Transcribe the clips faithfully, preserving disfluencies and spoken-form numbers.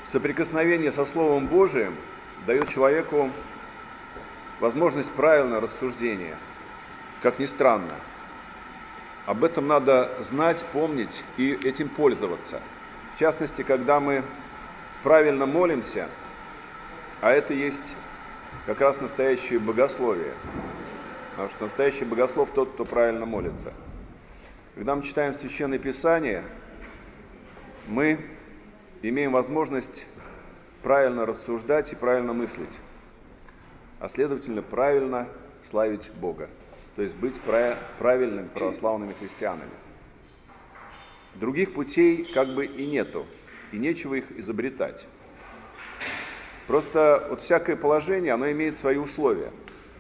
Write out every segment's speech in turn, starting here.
Соприкосновение со Словом Божиим дает человеку возможность правильного рассуждения, как ни странно. Об этом надо знать, помнить и этим пользоваться. В частности, когда мы правильно молимся, а это есть как раз настоящее богословие. Потому что настоящий богослов тот, кто правильно молится. Когда мы читаем Священное Писание, мы имеем возможность правильно рассуждать и правильно мыслить, а следовательно, правильно славить Бога, то есть быть правильными православными христианами. Других путей как бы и нету, и нечего их изобретать. Просто вот всякое положение, оно имеет свои условия.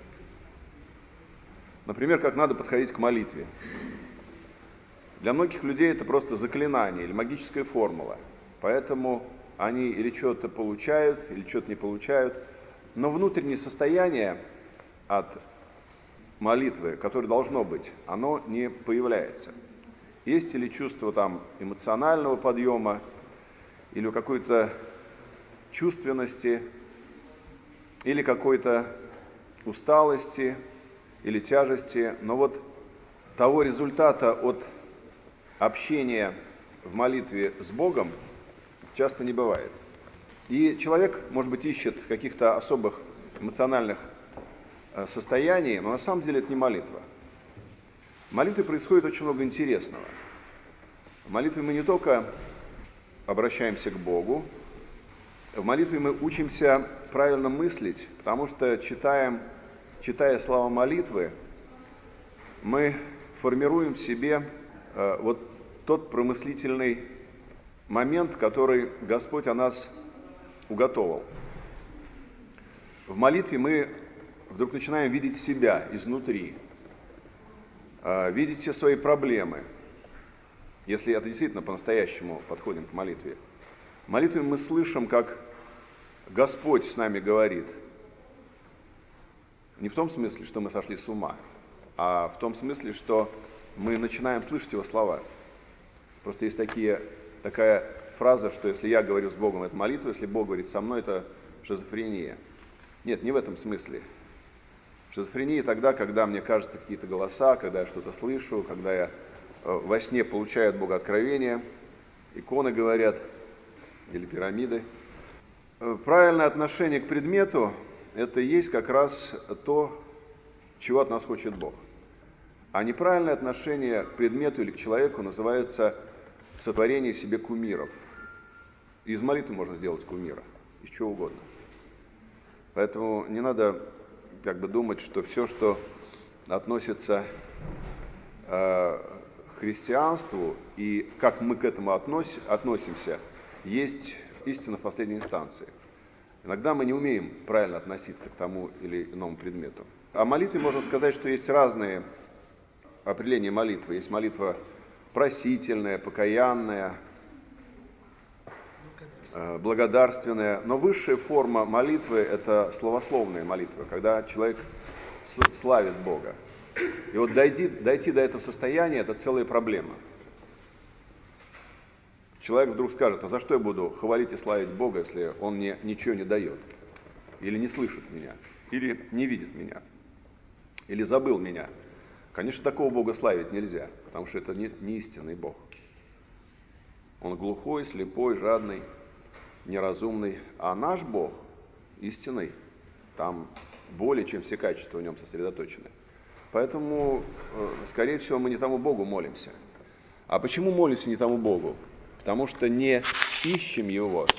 Например, как надо подходить к молитве. Для многих людей это просто заклинание или магическая формула, поэтому они или что-то получают, или что-то не получают, но внутреннее состояние от молитвы, которое должно быть, оно не появляется. Есть или чувство там эмоционального подъема, или какой-то чувственности, или какой-то усталости, или тяжести, но вот того результата от общения в молитве с Богом часто не бывает. И человек, может быть, ищет каких-то особых эмоциональных состояний, но на самом деле это не молитва. В молитве происходит очень много интересного. В молитве мы не только обращаемся к Богу, в молитве мы учимся правильно мыслить, потому что читаем, читая слова молитвы, мы формируем в себе э, вот тот промыслительный момент, который Господь о нас уготовал. В молитве мы вдруг начинаем видеть себя изнутри, э, видеть все свои проблемы, если это действительно по-настоящему подходим к молитве. В молитве мы слышим, как Господь с нами говорит. Не в том смысле, что мы сошли с ума, а в том смысле, что мы начинаем слышать Его слова. Просто есть такие, такая фраза, что если я говорю с Богом, это молитва, если Бог говорит со мной, это шизофрения. Нет, не в этом смысле. Шизофрения тогда, когда мне кажутся какие-то голоса, когда я что-то слышу, когда я во сне получаю от Бога откровения, иконы говорят, или пирамиды. Правильное отношение к предмету – это и есть как раз то, чего от нас хочет Бог. А неправильное отношение к предмету или к человеку называется сотворение себе кумиров. Из молитвы можно сделать кумира, из чего угодно. Поэтому не надо как бы думать, что все, что относится э, к христианству и как мы к этому относ, относимся, есть истина в последней инстанции. Иногда мы не умеем правильно относиться к тому или иному предмету. О молитве можно сказать, что есть разные определения молитвы. Есть молитва просительная, покаянная, благодарственная. Но высшая форма молитвы – это словословная молитва, когда человек славит Бога. И вот дойти, дойти до этого состояния – это целая проблема. Человек вдруг скажет: а за что я буду хвалить и славить Бога, если Он мне ничего не дает? Или не слышит меня? Или не видит меня? Или забыл меня? Конечно, такого Бога славить нельзя, потому что это не, не истинный Бог. Он глухой, слепой, жадный, неразумный. А наш Бог истинный, там более чем все качества в нем сосредоточены. Поэтому, скорее всего, мы не тому Богу молимся. А почему молимся не тому Богу? Потому что не ищем Его.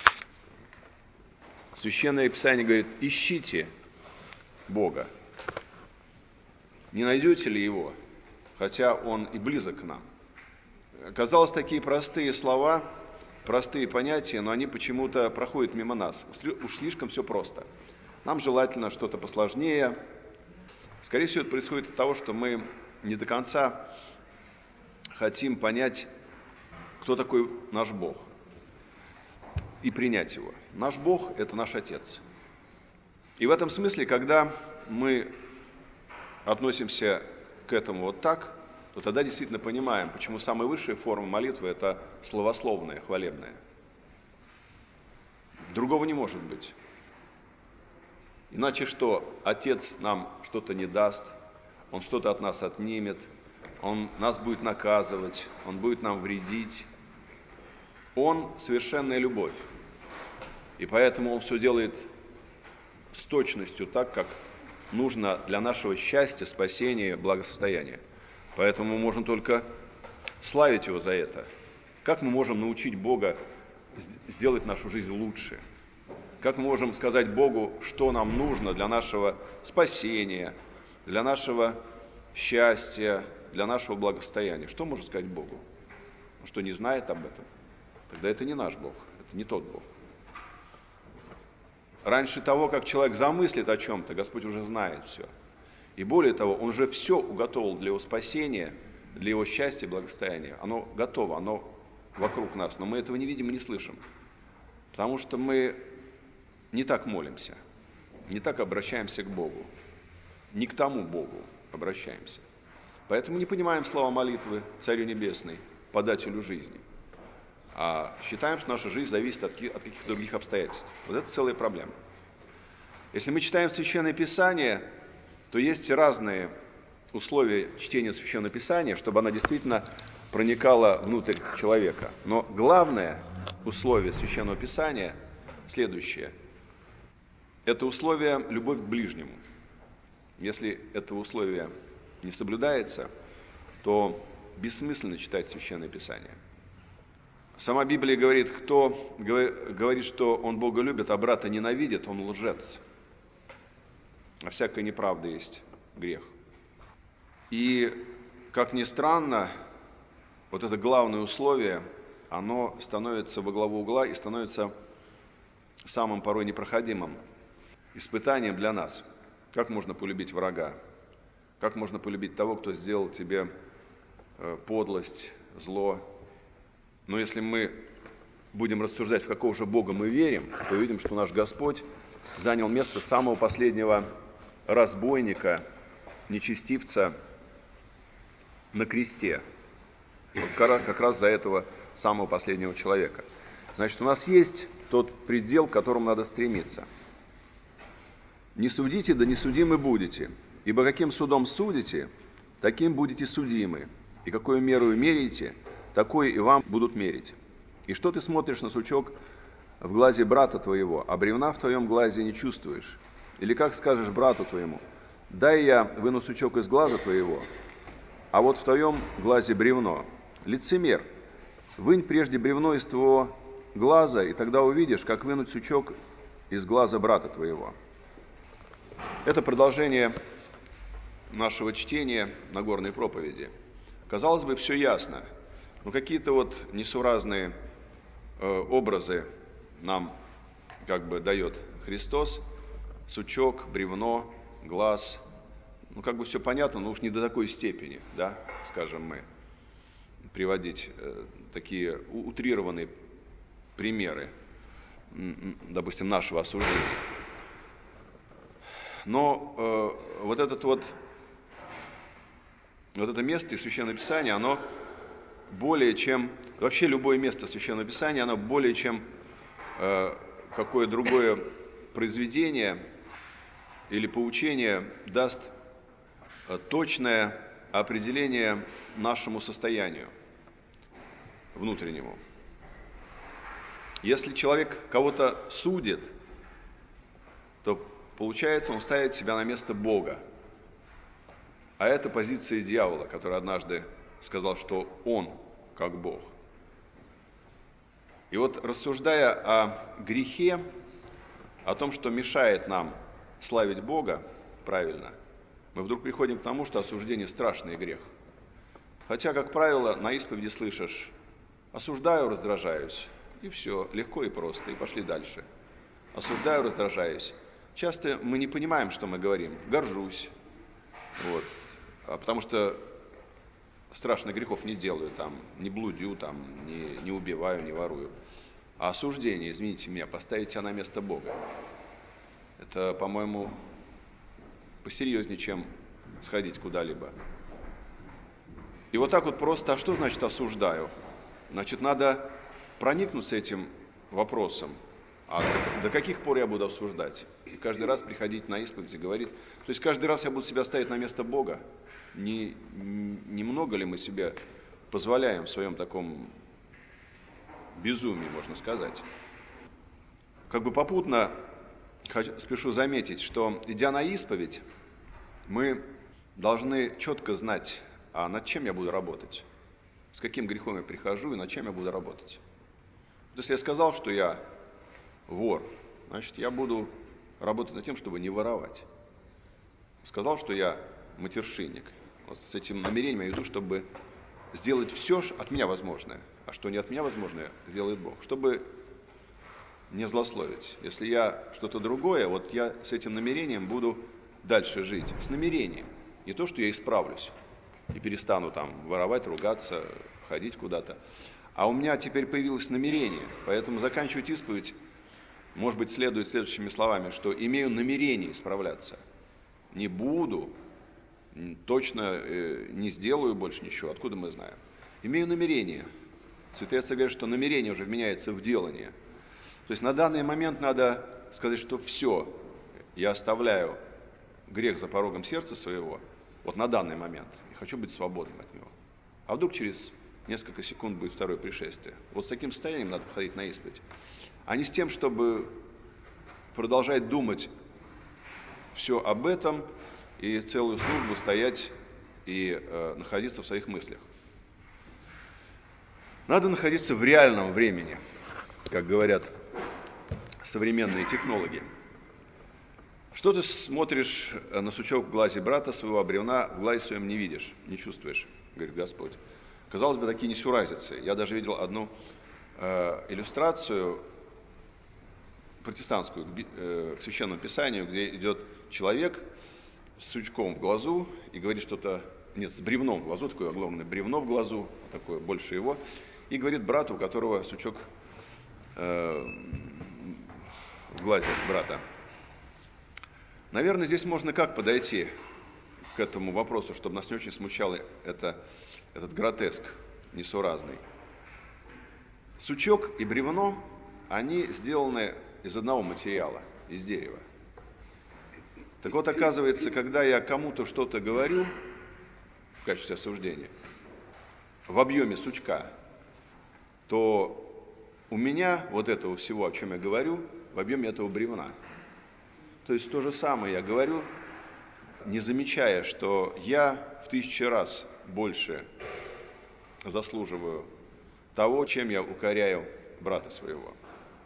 Священное Писание говорит: ищите Бога. Не найдете ли Его, хотя Он и близок к нам? Казалось, такие простые слова, простые понятия, но они почему-то проходят мимо нас. Уж слишком все просто. Нам желательно что-то посложнее. Скорее всего, это происходит от того, что мы не до конца хотим понять, кто такой наш Бог, и принять Его. Наш Бог – это наш Отец. И в этом смысле, когда мы относимся к этому вот так, то тогда действительно понимаем, почему самая высшая форма молитвы – это словословная, хвалебная. Другого не может быть. Иначе что? Отец нам что-то не даст, Он что-то от нас отнимет, Он нас будет наказывать, Он будет нам вредить. Он совершенная любовь. И поэтому Он все делает с точностью так, как нужно для нашего счастья, спасения, благосостояния. Поэтому мы можем только славить Его за это. Как мы можем научить Бога сделать нашу жизнь лучше? Как мы можем сказать Богу, что нам нужно для нашего спасения, для нашего счастья, для нашего благосостояния? Что можно сказать Богу? Он что, не знает об этом? Тогда это не наш Бог, это не тот Бог. Раньше того, как человек замыслит о чем-то, Господь уже знает все. И более того, Он же все уготовил для его спасения, для его счастья и благосостояния. Оно готово, оно вокруг нас, но мы этого не видим и не слышим. Потому что мы не так молимся, не так обращаемся к Богу, не к тому Богу обращаемся. Поэтому не понимаем слова молитвы Царю Небесный, подателю жизни. А считаем, что наша жизнь зависит от каких-то других обстоятельств. Вот это целая проблема. Если мы читаем Священное Писание, то есть разные условия чтения Священного Писания, чтобы оно действительно проникало внутрь человека. Но главное условие Священного Писания следующее. Это условие любовь к ближнему. Если это условие не соблюдается, то бессмысленно читать Священное Писание. Сама Библия говорит, кто говорит, что он Бога любит, а брата ненавидит, он лжец. А всякая неправда есть грех. И, как ни странно, вот это главное условие, оно становится во главу угла и становится самым порой непроходимым испытанием для нас. Как можно полюбить врага? Как можно полюбить того, кто сделал тебе подлость, зло? Но если мы будем рассуждать, в какого же Бога мы верим, то увидим, что наш Господь занял место самого последнего разбойника, нечестивца на кресте. Вот как раз за этого самого последнего человека. Значит, у нас есть тот предел, к которому надо стремиться. «Не судите, да не судимы будете, ибо каким судом судите, таким будете судимы, и какую меру меряете, такое и вам будут мерить. И что ты смотришь на сучок в глазе брата твоего, а бревна в твоем глазе не чувствуешь? Или как скажешь брату твоему, дай я выну сучок из глаза твоего, а вот в твоем глазе бревно? Лицемер, вынь прежде бревно из твоего глаза, и тогда увидишь, как вынуть сучок из глаза брата твоего». Это продолжение нашего чтения Нагорной проповеди. Казалось бы, все ясно, но какие-то вот несуразные э, образы нам как бы дает Христос. Сучок, бревно, глаз. Ну, как бы все понятно, но уж не до такой степени, да, скажем мы, приводить э, такие утрированные примеры, допустим, нашего осуждения. Но э, вот этот вот, вот это место из Священного Писания, оно более чем, вообще любое место Священного Писания, оно более чем э, какое другое произведение или поучение даст э, точное определение нашему состоянию внутреннему. Если человек кого-то судит, то получается, он ставит себя на место Бога. А это позиция дьявола, который однажды сказал, что он как Бог. И вот рассуждая о грехе, о том, что мешает нам славить Бога правильно, мы вдруг приходим к тому, что осуждение – страшный грех. Хотя, как правило, на исповеди слышишь: осуждаю, раздражаюсь, и все, легко и просто, и пошли дальше. Осуждаю, раздражаюсь. Часто мы не понимаем, что мы говорим. Горжусь. Вот. А потому что страшных грехов не делаю, там, не блудю, там, не, не убиваю, не ворую. А осуждение, извините меня, поставить себя на место Бога. Это, по-моему, посерьезнее, чем сходить куда-либо. И вот так вот просто, а что значит осуждаю? Значит, надо проникнуться этим вопросом. А до, до каких пор я буду обсуждать? И каждый раз приходить на исповедь и говорить. То есть каждый раз я буду себя ставить на место Бога. Не, немного ли мы себе позволяем в своем таком безумии, можно сказать? Как бы попутно хочу, спешу заметить, что, идя на исповедь, мы должны четко знать, а над чем я буду работать, с каким грехом я прихожу и над чем я буду работать. Вот если я сказал, что я вор, значит, я буду работать над тем, чтобы не воровать. Сказал, что я матершинник. Вот с этим намерением я иду, чтобы сделать все от меня возможное, а что не от меня возможное, сделает Бог, чтобы не злословить. Если я что-то другое, вот я с этим намерением буду дальше жить. С намерением. Не то, что я исправлюсь и перестану там воровать, ругаться, ходить куда-то. А у меня теперь появилось намерение. Поэтому заканчивать исповедь, может быть, следует следующими словами, что имею намерение исправляться. Не буду, точно э, не сделаю больше ничего. Откуда мы знаем? Имею намерение. Святые отцы говорят, что намерение уже вменяется в делание. То есть на данный момент надо сказать, что все, я оставляю грех за порогом сердца своего, вот на данный момент, и хочу быть свободным от него. А вдруг через несколько секунд будет второе пришествие. Вот с таким состоянием надо подходить на исповедь. А не с тем, чтобы продолжать думать все об этом и целую службу стоять и э, находиться в своих мыслях. Надо находиться в реальном времени, как говорят современные технологи. Что ты смотришь на сучок в глазе брата своего, а бревна в глазе своем не видишь, не чувствуешь, говорит Господь. Казалось бы, такие несуразицы. Я даже видел одну э, иллюстрацию протестантскую к, э, к Священному Писанию, где идет человек с сучком в глазу и говорит что-то, нет, с бревном в глазу, такое огромное бревно в глазу, такое больше его, и говорит брату, у которого сучок э, в глазе брата. Наверное, здесь можно как подойти к этому вопросу, чтобы нас не очень смущал это, этот гротеск несуразный. Сучок и бревно, они сделаны из одного материала, из дерева. Так вот, оказывается, когда я кому-то что-то говорю в качестве осуждения, в объеме сучка, то у меня вот этого всего, о чем я говорю, в объеме этого бревна. То есть то же самое я говорю, не замечая, что я в тысячу раз больше заслуживаю того, чем я укоряю брата своего.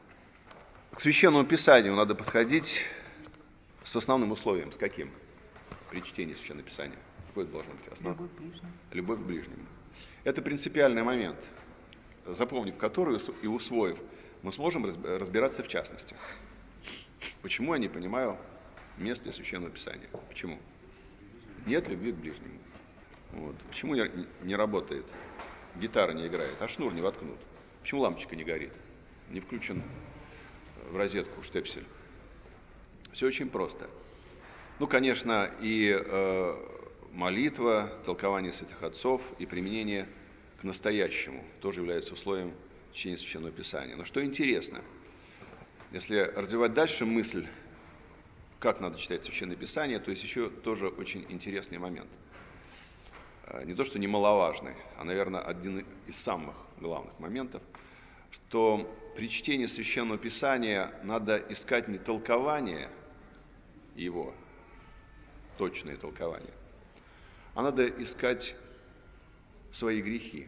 К Священному Писанию надо подходить с основным условием. С каким? При чтении Священного Писания. Какое это должно быть основное? Любовь к ближнему. Любовь к ближнему. Это принципиальный момент, запомнив который и усвоив, мы сможем разбираться в частности. Почему я не понимаю место Священного Писания? Почему? Нет любви к ближнему. Вот. Почему не работает? Гитара не играет, а шнур не воткнут. Почему лампочка не горит? Не включен в розетку штепсель. Все очень просто. Ну, конечно, и э, молитва, толкование святых отцов и применение к настоящему тоже являются условием чтения Священного Писания. Но что интересно, если развивать дальше мысль, как надо читать Священное Писание, то есть еще тоже очень интересный момент. Не то, что немаловажный, а, наверное, один из самых главных моментов, что при чтении Священного Писания надо искать не толкование его, точное толкование, а надо искать свои грехи.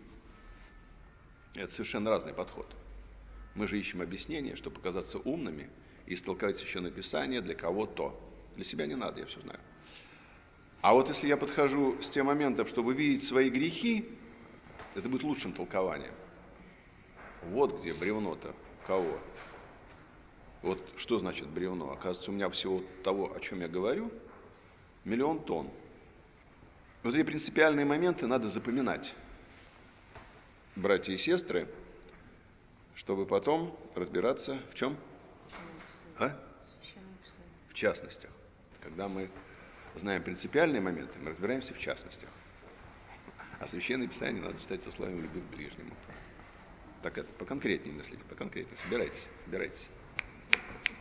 Это совершенно разный подход. Мы же ищем объяснение, чтобы показаться умными и истолковать Священное Писание для кого-то. Для себя не надо, я все знаю. А вот если я подхожу с тем моментом, чтобы видеть свои грехи, это будет лучшим толкованием. Вот где бревно-то у кого. Вот что значит бревно? Оказывается, у меня всего того, о чем я говорю, миллион тонн. Вот эти принципиальные моменты надо запоминать, братья и сестры, чтобы потом разбираться в чем? А? В частностях. Когда мы знаем принципиальные моменты, мы разбираемся в частностях. А Священное Писание надо читать со словами любви к ближнему. Так это поконкретнее мыслите, поконкретнее. Собирайтесь, собирайтесь.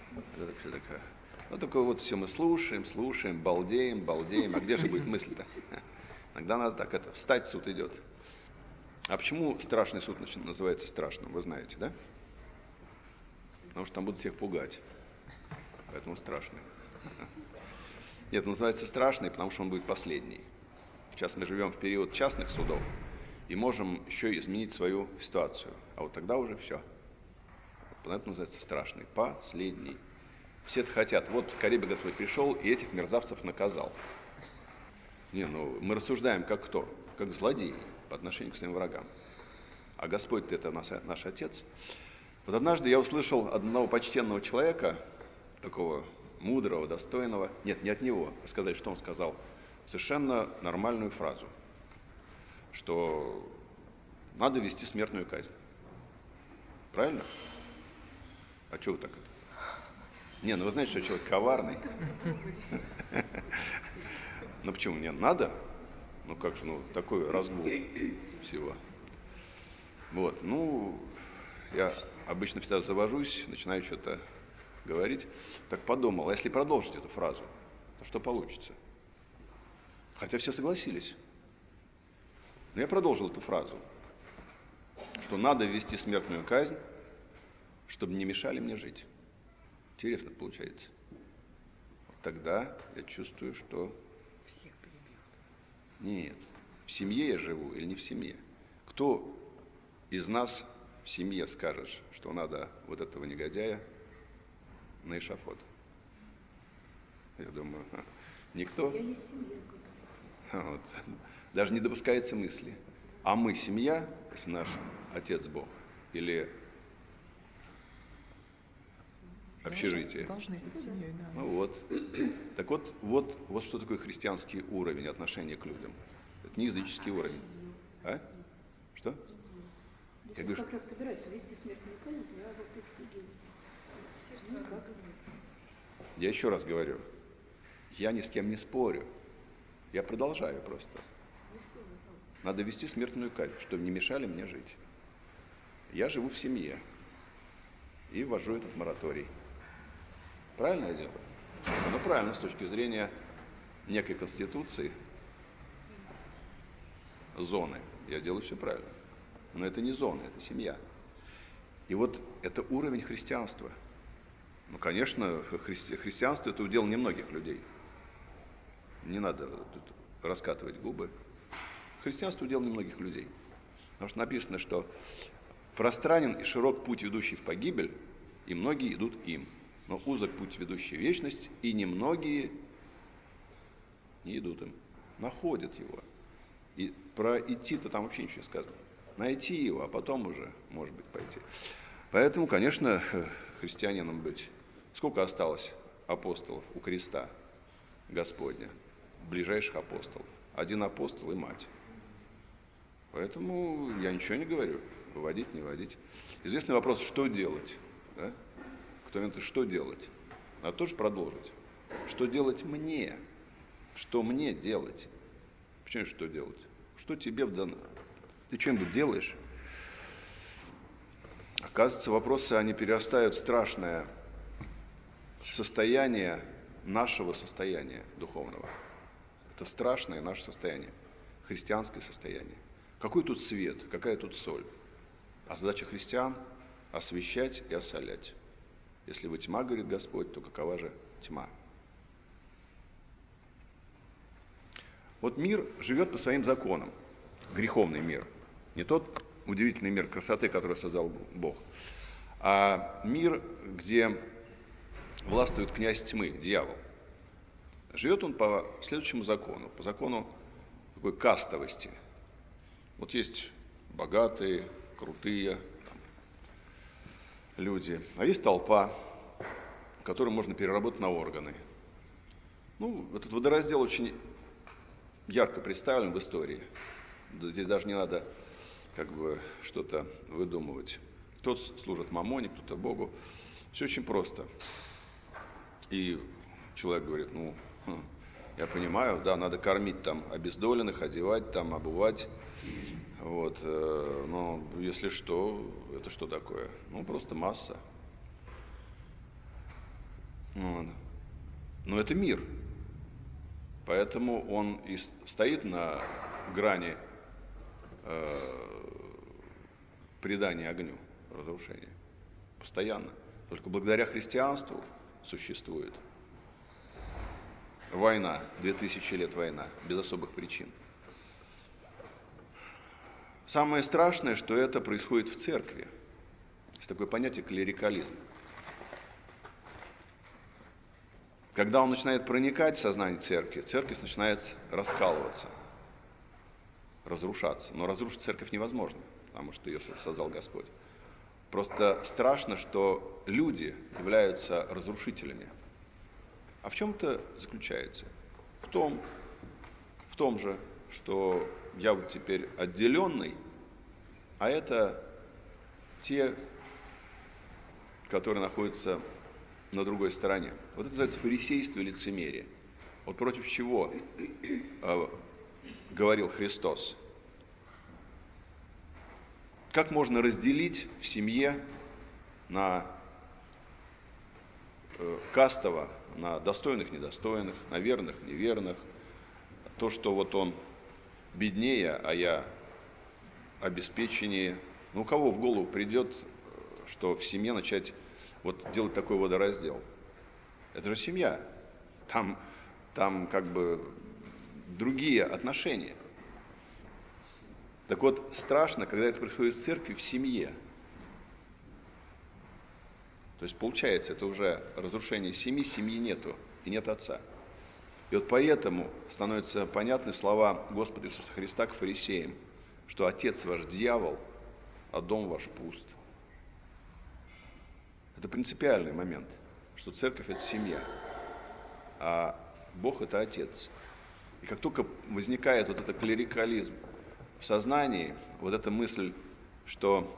Это все такое. Ну, только вот все мы слушаем, слушаем, балдеем, балдеем. А где же будет мысль-то? Иногда надо так, это, встать, суд идет. А почему страшный суд называется страшным, вы знаете, да? Потому что там будут всех пугать. Поэтому страшный. Нет, он называется страшный, потому что он будет последний. Сейчас мы живем в период частных судов и можем еще изменить свою ситуацию. А вот тогда уже все. Это называется страшный, последний. Все-то хотят, вот скорее бы Господь пришел и этих мерзавцев наказал. Не, ну мы рассуждаем как кто? Как злодеи по отношению к своим врагам. А Господь-то это наш, наш Отец. Вот однажды я услышал одного почтенного человека, такого мудрого, достойного, нет, не от него, сказать, что он сказал, совершенно нормальную фразу, что надо вести смертную казнь. Правильно? А что вы так это? Не, ну вы знаете, что человек коварный. Ну почему? Не, надо? Ну как же, ну такой разгул всего. Вот, ну, я обычно всегда завожусь, начинаю что-то говорить. Так подумал, а если продолжить эту фразу, то что получится? Хотя все согласились. Но я продолжил эту фразу, что надо ввести смертную казнь, чтобы не мешали мне жить. Интересно получается. Тогда я чувствую, что... Всех перебьют. Нет, в семье я живу или не в семье? Кто из нас в семье скажет, что надо вот этого негодяя на эшафот? Я думаю, никто. Я есть семья. Вот. Даже не допускается мысли. А мы семья, если наш Отец Бог, или общежитие? Должны быть семьей, да. Ну вот. Так вот, вот, вот что такое христианский уровень отношения к людям. Это не языческий уровень. А? Что? Я говорю, как раз собираюсь ввести смертную казнь, а вот эти делать. Никак. Я еще раз говорю, я ни с кем не спорю. Я продолжаю просто. Надо ввести смертную казнь, чтобы не мешали мне жить. Я живу в семье и ввожу этот мораторий. Правильно я делаю? Ну, правильно, с точки зрения некой конституции, зоны. Я делаю все правильно. Но это не зона, это семья. И вот это уровень христианства. Ну, конечно, христи- христианство – это удел немногих людей. Не надо тут раскатывать губы. Христианство – удел немногих людей. Потому что написано, что пространен и широк путь, ведущий в погибель, и многие идут им. Но узок путь, ведущий в вечность, и немногие не идут им. Находят его. И про идти-то там вообще ничего не сказано. Найти его, а потом уже, может быть, пойти. Поэтому, конечно, христианином быть. Сколько осталось апостолов у креста Господня? Ближайших апостолов. Один апостол и мать. Поэтому я ничего не говорю. Выводить, не выводить. Известный вопрос, что делать? Да? Кто-нибудь, что делать? Надо тоже продолжить. Что делать мне? Что мне делать? Почему что делать? Что тебе вдано? Ты что-нибудь делаешь? Оказывается, вопросы, они перерастают в страшное состояние нашего состояния духовного. Это страшное наше состояние, христианское состояние. Какой тут свет, какая тут соль? А задача христиан – освещать и осолять. Если вы тьма, говорит Господь, то какова же тьма? Вот мир живет по своим законам. Греховный мир. Не тот удивительный мир красоты, который создал Бог, а мир, где властвует князь тьмы, дьявол. Живет он по следующему закону, по закону такой кастовости. Вот есть богатые, крутые там, люди, а есть толпа, которую можно переработать на органы. Ну, этот водораздел очень ярко представлен в истории. Здесь даже не надо как бы что-то выдумывать. Кто-то служит мамоне, кто-то Богу. Все очень просто. И человек говорит, ну, хм, я понимаю, да, надо кормить там обездоленных, одевать там, обувать. Вот, э, но если что, это что такое? Ну, просто масса. Вот. Но это мир. Поэтому он и стоит на грани э, предания огню, разрушения. Постоянно. Только благодаря христианству существует война, две тысячи лет война, без особых причин. Самое страшное, что это происходит в церкви. Есть такое понятие клерикализм. Когда он начинает проникать в сознание церкви, церковь начинает раскалываться, разрушаться. Но разрушить церковь невозможно, потому что ее создал Господь. Просто страшно, что люди являются разрушителями. А в чем это заключается? В том, в том же, что я вот теперь отделенный, а это те, которые находятся на другой стороне. Вот это называется фарисейство и лицемерие. Вот против чего э, говорил Христос. Как можно разделить в семье на э, кастово, на достойных, недостойных, на верных, неверных. То, что вот он беднее, а я обеспеченнее. Ну, у кого в голову придет, что в семье начать вот делать такой водораздел? Это же семья. Там, там как бы другие отношения. Так вот, страшно, когда это происходит в церкви, в семье. То есть, получается, это уже разрушение семьи, семьи нету, и нет отца. И вот поэтому становятся понятны слова Господа Иисуса Христа к фарисеям, что отец ваш дьявол, а дом ваш пуст. Это принципиальный момент, что церковь – это семья, а Бог – это отец. И как только возникает вот этот клерикализм в сознании, вот эта мысль, что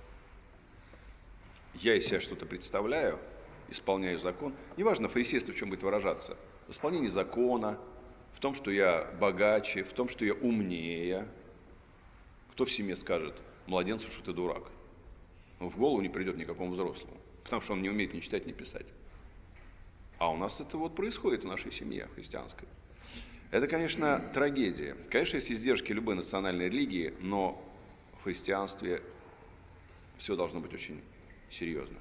я из себя что-то представляю, исполняю закон, неважно, фарисейство в чем будет выражаться, в исполнении закона, в том, что я богаче, в том, что я умнее. Кто в семье скажет младенцу, что ты дурак? Но в голову не придет никакому взрослому, потому что он не умеет ни читать, ни писать. А у нас это вот происходит в нашей семье христианской. Это, конечно, трагедия. Конечно, есть издержки любой национальной религии, но в христианстве все должно быть очень серьезно.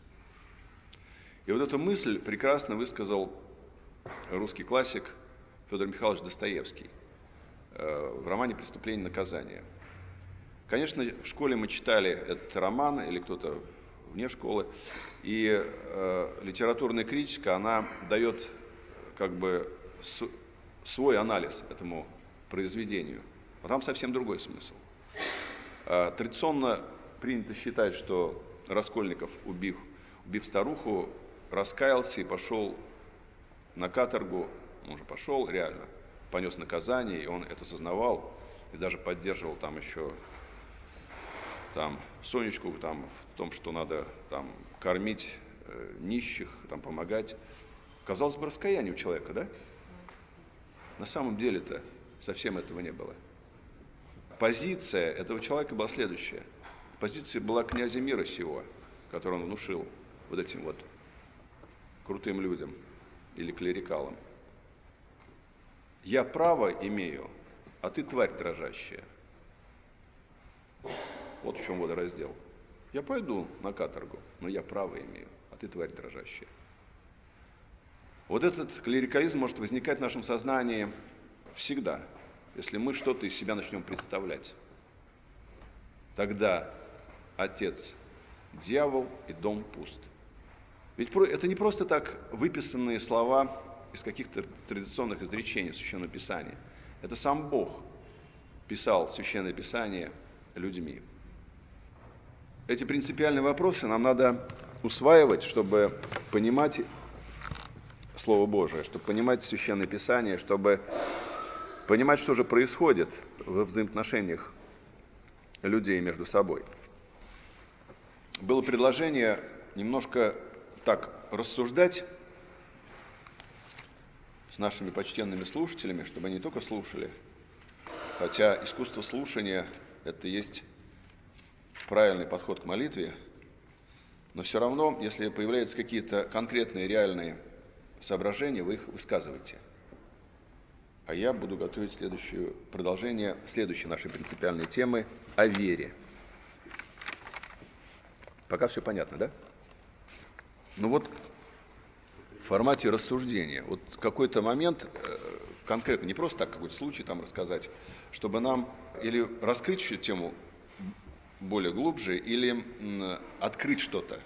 И вот эту мысль прекрасно высказал русский классик Федор Михайлович Достоевский в романе «Преступление и наказание». Конечно, в школе мы читали этот роман, или кто-то вне школы, и э, литературная критика, она дает как бы с, свой анализ этому произведению. А там совсем другой смысл. Э, традиционно принято считать, что Раскольников, убив, убив старуху, раскаялся и пошел на каторгу, он уже пошел реально, понес наказание, и он это сознавал, и даже поддерживал там еще там, Сонечку там, в том, что надо там, кормить э, нищих, там, помогать. Казалось бы, раскаяние у человека, да? На самом деле-то совсем этого не было. Позиция этого человека была следующая. Позиция была князя мира сего, которую он внушил вот этим вот крутым людям или клерикалам. Я право имею, а ты тварь дрожащая. Вот в чем водораздел. Я пойду на каторгу, но я право имею, а ты тварь дрожащая. Вот этот клерикализм может возникать в нашем сознании всегда, если мы что-то из себя начнем представлять. Тогда отец дьявол и дом пуст. Ведь это не просто так выписанные слова из каких-то традиционных изречений Священного Писания. Это сам Бог писал Священное Писание людьми. Эти принципиальные вопросы нам надо усваивать, чтобы понимать Слово Божие, чтобы понимать Священное Писание, чтобы понимать, что же происходит во взаимоотношениях людей между собой. Было предложение немножко так рассуждать с нашими почтенными слушателями, чтобы они не только слушали, хотя искусство слушания – это есть правильный подход к молитве, Но все равно, если появляются какие-то конкретные реальные соображения, вы их высказываете. А я буду готовить следующее продолжение следующей нашей принципиальной темы о вере. Пока все понятно, да? Ну вот в формате рассуждения. Вот какой-то момент конкретно, не просто так какой-то случай там рассказать, чтобы нам или раскрыть всю тему более глубже, или открыть что-то.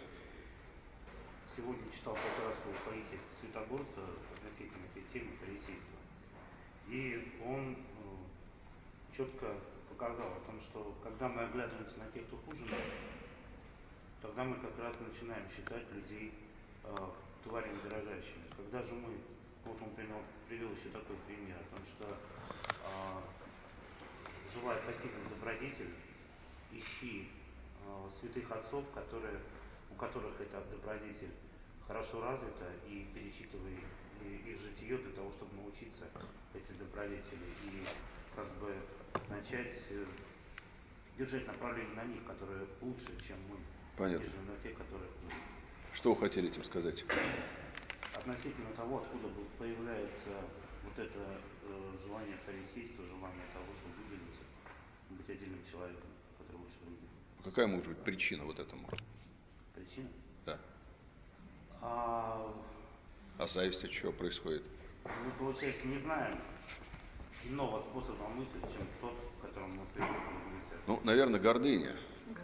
Сегодня читал как раз у Паисия Святогорца относительно этой темы фарисейства. И он ну, четко показал о том, что когда мы оглядываемся на тех, кто хуже нас, тогда мы как раз начинаем считать людей э, тварями дрожащими. Когда же мы, вот он привел, привел еще такой пример, о том, что э, желая постигнуть добродетель, ищи э, святых отцов, которые, у которых эта добродетель хорошо развита, и перечитывай их житие для того, чтобы научиться этой добродетели и как бы начать э, держать направление на них, которые лучше, чем мы. Понятно. Нежели на тех, которые хуже. Что вы хотели этим сказать? Относительно того, откуда появляется вот это э, желание фарисейства, желание того, чтобы выделиться, быть отдельным человеком, который лучше других. Какая может быть причина вот этому? Причина? Да. А, а зависть от чего происходит? Мы, получается, не знаем иного способа мысли, чем тот, к которому мы привыкли в церкви. Ну, наверное, гордыня.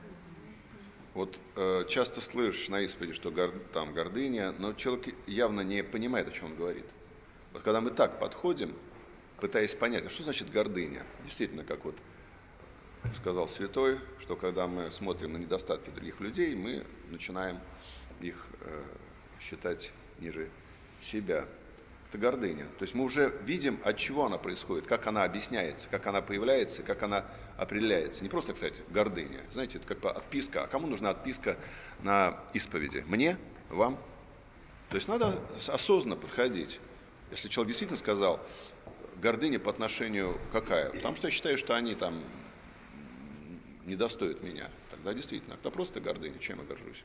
Вот э, часто слышишь на исповеди, что гор, там гордыня, но человек явно не понимает, о чем он говорит. Вот когда мы так подходим, пытаясь понять, а что значит гордыня? Действительно, как вот сказал святой, что когда мы смотрим на недостатки других людей, мы начинаем их э, считать ниже себя. Это гордыня. То есть мы уже видим, от чего она происходит, как она объясняется, как она появляется, как она определяется. Не просто, кстати, гордыня. Знаете, это как бы отписка. А кому нужна отписка на исповеди? Мне? Вам? То есть надо осознанно подходить. Если человек действительно сказал, гордыня по отношению какая? Потому что я считаю, что они там не достоят меня. Тогда действительно, это просто гордыня, чем я горжусь.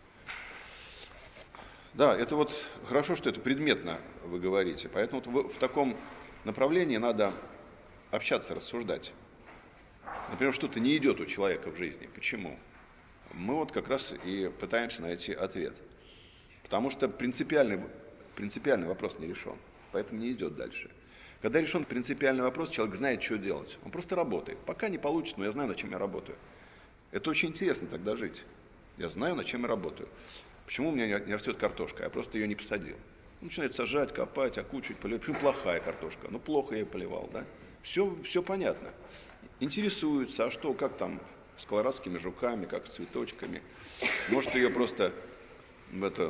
Да, это вот хорошо, что это предметно вы говорите. Поэтому вот в, в таком направлении надо общаться, рассуждать. Например, что-то не идет у человека в жизни. Почему? Мы вот как раз и пытаемся найти ответ. Потому что принципиальный, принципиальный вопрос не решен. Поэтому не идет дальше. Когда решен принципиальный вопрос, человек знает, что делать. Он просто работает. Пока не получится, но я знаю, над чем я работаю. Это очень интересно тогда жить. Я знаю, над чем я работаю. Почему у меня не растет картошка? Я просто ее не посадил. Он начинает сажать, копать, окучивать, поливать. Почему плохая картошка? Ну, плохо я ее поливал, да? Все, все понятно. Интересуется, а что, как там с колорадскими жуками, как с цветочками. Может, ее просто в это,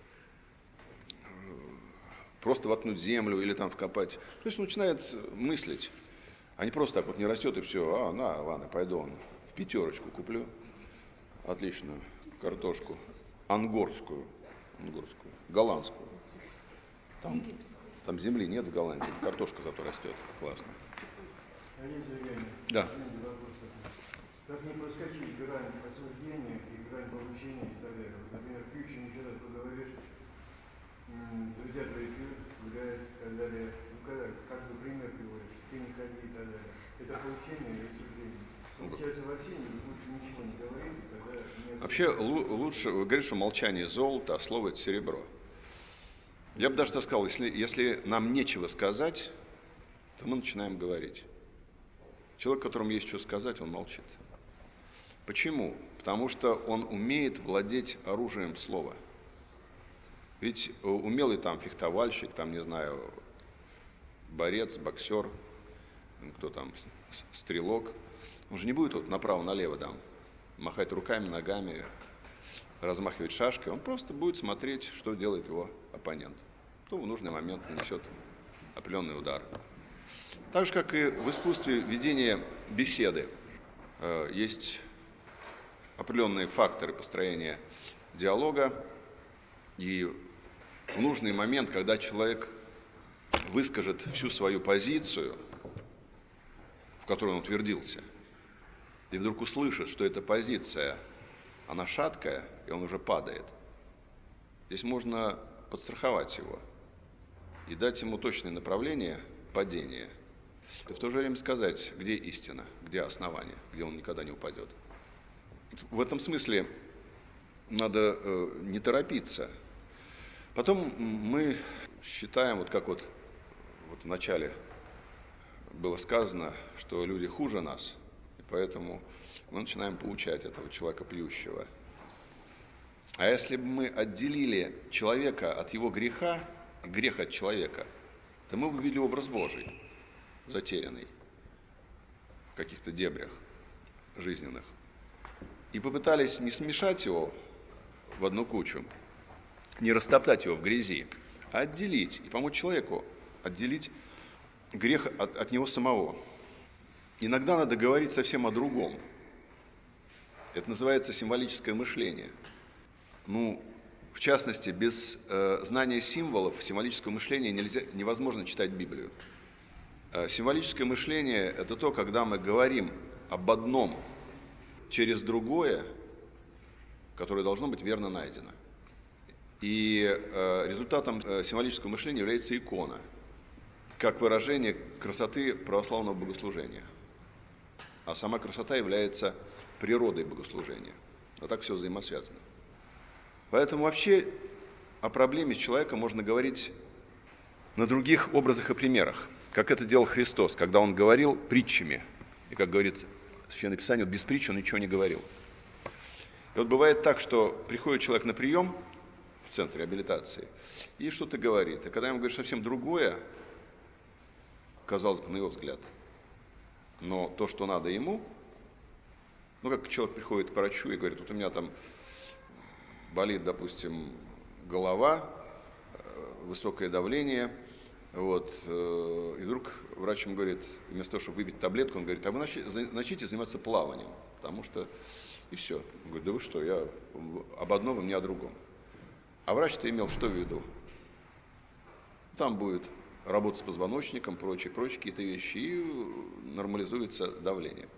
просто воткнуть в землю или там вкопать. То есть он начинает мыслить. А не просто так вот не растет и все. А, на, ладно, пойду он в пятерочку куплю. Отличную картошку. Ангорскую. Ангорскую. Голландскую. Там, там земли нет в Голландии. Картошка зато растет. Классно. Олег Евгеньевич, да. вопрос такой. Как не проскочить грань осуждения и грань получения и так далее? Вот, например, пьющим еще раз поговоришь, друзья твои пьют, гуляют и так далее. Ну, когда, как бы пример приводишь, ты не ходи и так далее. Это получение и осуждение. Получается, вообще лучше ничего не говорить, и тогда не Вообще л- лучше, вы говорите, что молчание золото, а слово это серебро. Я бы даже так сказал, если, если нам нечего сказать, то мы начинаем говорить. Человек, которому есть что сказать, он молчит. Почему? Потому что он умеет владеть оружием слова. Ведь умелый там фехтовальщик, там, не знаю, борец, боксер, кто там, стрелок, он же не будет вот направо-налево там махать руками, ногами, размахивать шашкой, он просто будет смотреть, что делает его оппонент. То в нужный момент нанесет определенный удар. Так же, как и в искусстве ведения беседы, есть определенные факторы построения диалога, и в нужный момент, когда человек выскажет всю свою позицию, в которой он утвердился, и вдруг услышит, что эта позиция, она шаткая, и он уже падает, Здесь можно подстраховать его и дать ему точное направление падения. И в то же время сказать, где истина, где основание, где он никогда не упадет. В этом смысле надо э, не торопиться. Потом мы считаем, вот как вот, вот в начале было сказано, что люди хуже нас, и поэтому мы начинаем поучать этого человека пьющего. А если бы мы отделили человека от его греха, грех от человека, то мы бы видели образ Божий, затерянный в каких-то дебрях жизненных. И попытались не смешать его в одну кучу, не растоптать его в грязи, а отделить и помочь человеку отделить грех от, от него самого. Иногда надо говорить совсем о другом. Это называется символическое мышление. Ну, в частности, без э, знания символов символического мышления нельзя, невозможно читать Библию. Э, символическое мышление – это то, когда мы говорим об одном через другое, которое должно быть верно найдено. И э, результатом э, символического мышления является икона, как выражение красоты православного богослужения. А сама красота является природой богослужения. А так все взаимосвязано. Поэтому вообще о проблеме с человеком можно говорить на других образах и примерах, как это делал Христос, когда Он говорил притчами. И, как говорится в Священном Писании, вот без притч Он ничего не говорил. И вот бывает так, что приходит человек на прием в центре реабилитации и что-то говорит. И когда ему говоришь совсем другое, казалось бы, на его взгляд, но то, что надо ему, ну, как человек приходит к врачу и говорит, вот у меня там болит, допустим, голова, высокое давление, вот, и вдруг врач ему говорит, вместо того, чтобы выпить таблетку, он говорит, а вы начните заниматься плаванием, потому что, и все. Он говорит, да вы что, я об одном, и мне о другом. А врач-то имел что в виду? Там будет работа с позвоночником, прочие, прочие какие-то вещи, и нормализуется давление.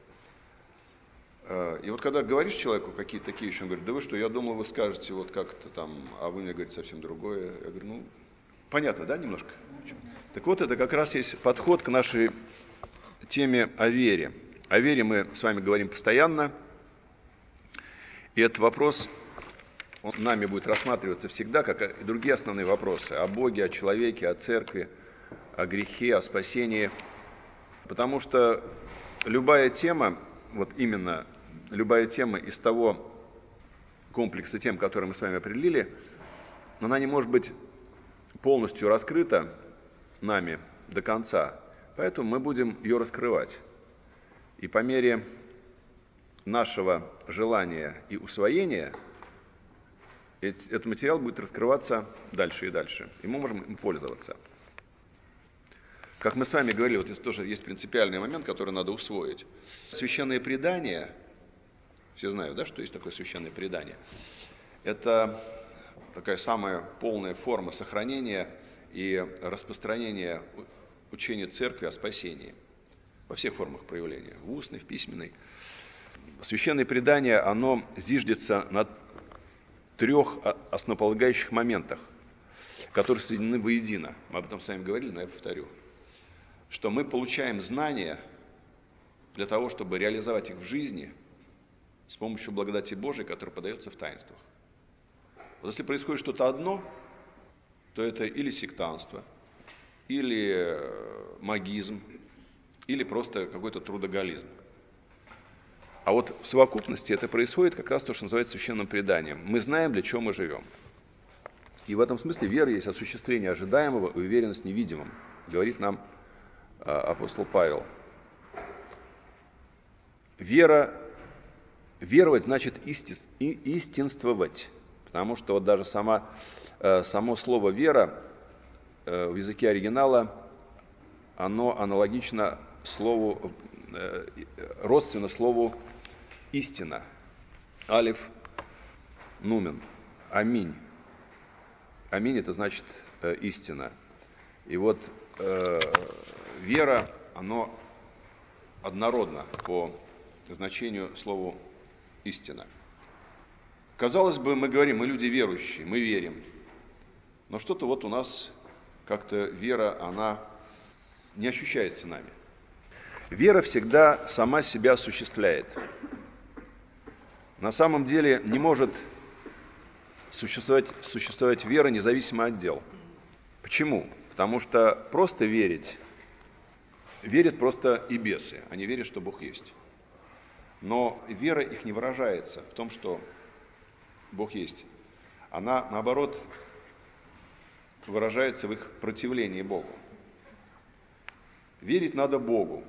И вот когда говоришь человеку какие-то такие вещи, он говорит, да вы что, я думал, вы скажете вот как-то там, а вы мне говорите совсем другое. Я говорю, ну, понятно, да, немножко? Так вот, это как раз есть подход к нашей теме о вере. О вере мы с вами говорим постоянно, и этот вопрос, он нами будет рассматриваться всегда, как и другие основные вопросы о Боге, о человеке, о церкви, о грехе, о спасении. Потому что любая тема, вот именно любая тема из того комплекса тем, который мы с вами определили, она не может быть полностью раскрыта нами до конца. Поэтому мы будем ее раскрывать. И по мере нашего желания и усвоения этот материал будет раскрываться дальше и дальше. И мы можем им пользоваться. Как мы с вами говорили, вот здесь тоже есть принципиальный момент, который надо усвоить. Священное предание, все знают, да, что есть такое священное предание, это такая самая полная форма сохранения и распространения учения церкви о спасении во всех формах проявления, в устной, в письменной. Священное предание, оно зиждется на трех основополагающих моментах, которые соединены воедино. Мы об этом с вами говорили, но я повторю. Что мы получаем знания для того, чтобы реализовать их в жизни с помощью благодати Божией, которая подается в таинствах. Вот если происходит что-то одно, то это или сектантство, или магизм, или просто какой-то трудоголизм. А вот в совокупности это происходит как раз то, что называется священным преданием. Мы знаем, для чего мы живем. И в этом смысле вера есть осуществление ожидаемого и уверенность в невидимом, говорит нам апостол Павел. Вера, веровать значит исти, истинствовать, потому что вот даже сама, само слово «вера» в языке оригинала, оно аналогично слову, родственно слову «истина». Алиф, нумен, аминь. Аминь – это значит истина. И вот э, вера, оно однородно по значению слову «истина». Казалось бы, мы говорим, мы люди верующие, мы верим. но что-то вот у нас как-то вера, она не ощущается нами. Вера всегда сама себя осуществляет. На самом деле не может существовать, существовать вера независимо от дел. Почему? Потому что просто верить, верят просто и бесы, они верят, что Бог есть. Но вера их не выражается в том, что Бог есть. Она, наоборот, выражается в их противлении Богу. Верить надо Богу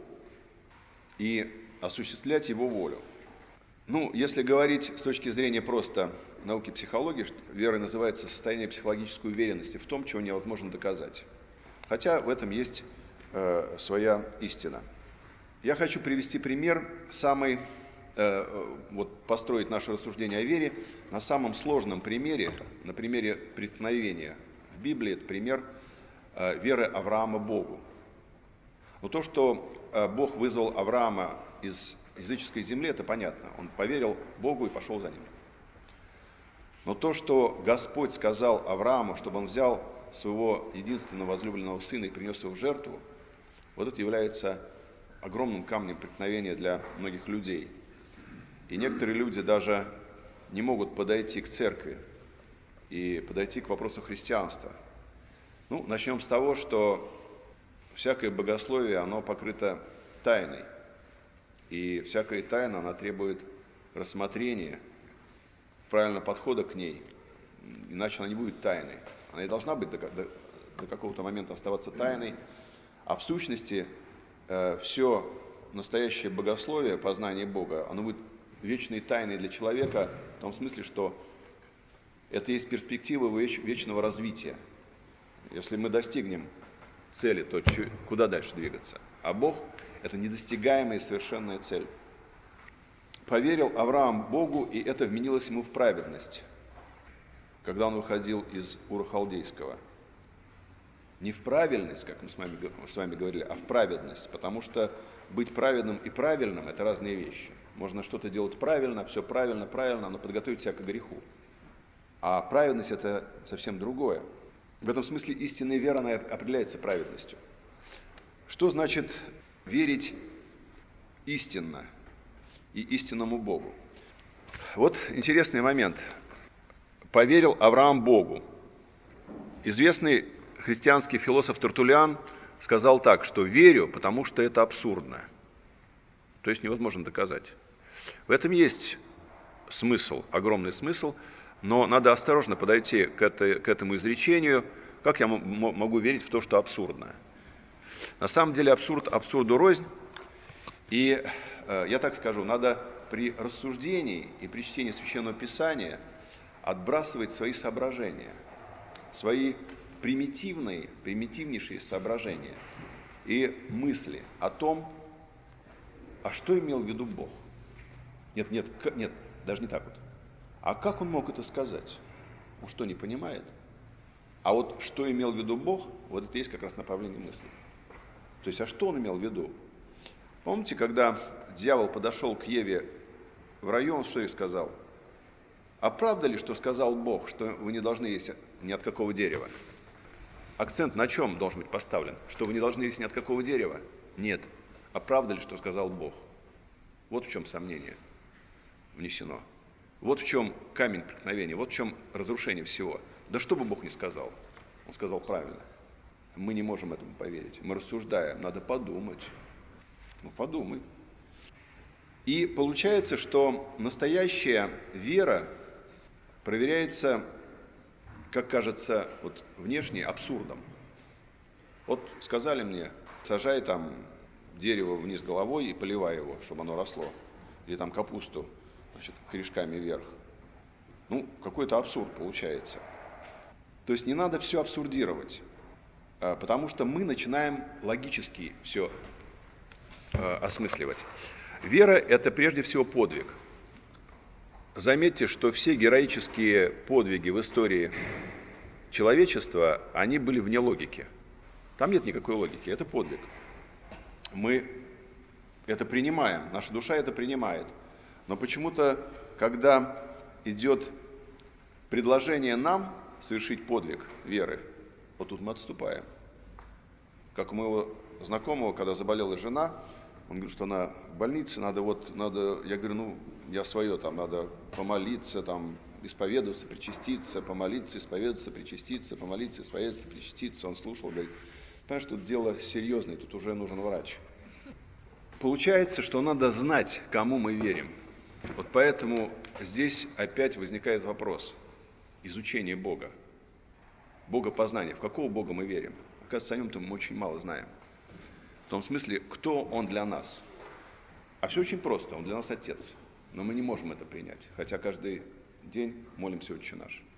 и осуществлять Его волю. Ну, если говорить с точки зрения просто науки психологии, верой называется состояние психологической уверенности в том, чего невозможно доказать. Хотя в этом есть э, своя истина. Я хочу привести пример, самый, э, вот построить наше рассуждение о вере на самом сложном примере, на примере преткновения в Библии. Это пример э, веры Авраама Богу. Но то, что э, Бог вызвал Авраама из языческой земли, это понятно. Он поверил Богу и пошел за ним. Но то, что Господь сказал Аврааму, чтобы он взял своего единственного возлюбленного сына и принес его в жертву, вот это является огромным камнем преткновения для многих людей. И некоторые люди даже не могут подойти к церкви и подойти к вопросу христианства. Ну, начнем с того, что всякое богословие, оно покрыто тайной. И всякая тайна, она требует рассмотрения, правильного подхода к ней, иначе она не будет тайной. Она и должна быть до, до, до какого-то момента оставаться тайной. А в сущности, э, все настоящее богословие, познание Бога, оно будет вечной тайной для человека, в том смысле, что это есть перспектива веч, вечного развития. Если мы достигнем цели, то ч, куда дальше двигаться? А Бог – это недостигаемая и совершенная цель. Поверил Авраам Богу, и это вменилось ему в праведность, когда он выходил из Ура Халдейского. Не в правильность, как мы с вами, с вами говорили, а в праведность, потому что быть праведным и правильным – это разные вещи. Можно что-то делать правильно, все правильно, правильно, но подготовить себя к греху. А праведность – это совсем другое. В этом смысле истинная вера, она определяется праведностью. Что значит верить истинно и истинному Богу? Вот интересный момент. Поверил Авраам Богу. Известный христианский философ Тертуллиан сказал так, что верю, потому что это абсурдно. То есть невозможно доказать. В этом есть смысл, огромный смысл, но надо осторожно подойти к, это, к этому изречению. Как я м- могу верить в то, что абсурдно? На самом деле абсурд абсурду рознь. И э, я так скажу, надо при рассуждении и при чтении Священного Писания отбрасывать свои соображения, свои примитивные, примитивнейшие соображения и мысли о том, а что имел в виду Бог. Нет, нет, нет, даже не так вот. А как он мог это сказать? Он что, не понимает? А вот что имел в виду Бог, вот это есть как раз направление мысли. То есть, а что он имел в виду? Помните, когда дьявол подошел к Еве в раю, он что ей сказал? А правда ли, что сказал Бог, что вы не должны есть ни от какого дерева? Акцент на чем должен быть поставлен? Что вы не должны есть ни от какого дерева? Нет. А правда ли, что сказал Бог? Вот в чем сомнение внесено. Вот в чем камень преткновения, вот в чем разрушение всего. Да что бы Бог ни сказал, Он сказал правильно. Мы не можем этому поверить. Мы рассуждаем, надо подумать. Ну, подумай. И получается, что настоящая вера проверяется, как кажется, вот внешне абсурдом. Вот сказали мне, сажай там дерево вниз головой и поливай его, чтобы оно росло. Или там капусту, значит, корешками вверх. Ну, какой-то абсурд получается. То есть не надо все абсурдировать, потому что мы начинаем логически все осмысливать. Вера – это прежде всего подвиг. Заметьте, что все героические подвиги в истории человечества, они были вне логики. Там нет никакой логики, это подвиг. Мы это принимаем, наша душа это принимает. Но почему-то, когда идет предложение нам совершить подвиг веры, вот тут мы отступаем. Как у моего знакомого, когда заболела жена, он говорит, что она в больнице, надо вот, надо, я говорю, ну, я свое, там, надо помолиться, там, исповедоваться, причаститься, помолиться, исповедоваться, причаститься, помолиться, исповедоваться, причаститься. Он слушал, говорит, понимаешь, тут дело серьезное, тут уже нужен врач. Получается, что надо знать, кому мы верим. Вот поэтому здесь опять возникает вопрос изучения Бога, богопознания. В какого Бога мы верим? Оказывается, о нем-то мы очень мало знаем. В том смысле, кто Он для нас. А все очень просто, Он для нас Отец. Но мы не можем это принять, хотя каждый день молимся «Отче наш».